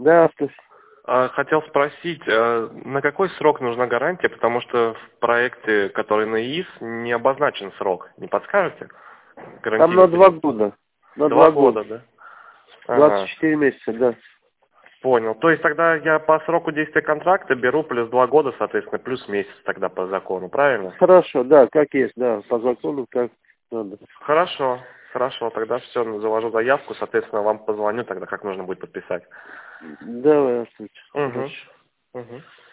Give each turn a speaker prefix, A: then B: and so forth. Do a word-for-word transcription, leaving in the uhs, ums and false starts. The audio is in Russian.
A: Да, слушай.
B: А, Хотел спросить, э, на какой срок нужна гарантия, потому что в проекте, который на ИИС, не обозначен срок. Не подскажете?
A: Там
B: Гарантийный
A: на два
B: период.
A: года. На
B: Два
A: два года.
B: года, да?
A: двадцать
B: Ага,
A: четыре месяца, да.
B: понял. То есть тогда я по сроку действия контракта беру плюс два года, соответственно, плюс месяц тогда по закону, правильно?
A: Хорошо, да, как есть, да, по закону как надо.
B: Хорошо, хорошо, тогда все, завожу заявку, соответственно, вам позвоню тогда, как нужно будет подписать.
A: Давай, Астыч,
B: Угу,
A: хорошо.
B: угу.